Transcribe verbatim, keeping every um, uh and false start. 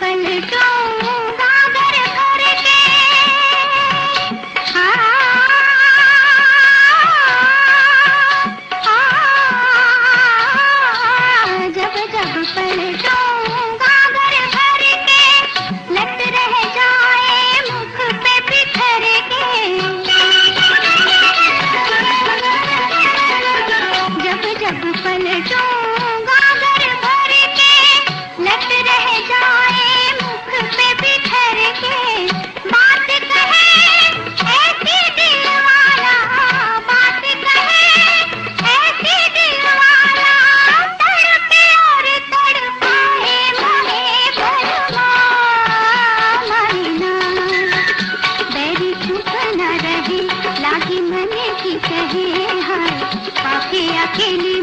पलटूंगा घर भर के। हाँ, हाँ, जब जब पलटूंगा घर भर के, लत रह जाए मुख पे बिखर के। जब जब पलटूंगा घर भर के, लत रह जाए मुख पे बिखर के। बात कहे ऐसी दिल वाला, बात कहे ऐसी दिल वाला, तड़पे और तड़पाए माहे भरमा मायना। बैरी चुप न रहे, लागी मन की कहे हाय, पाके अकेली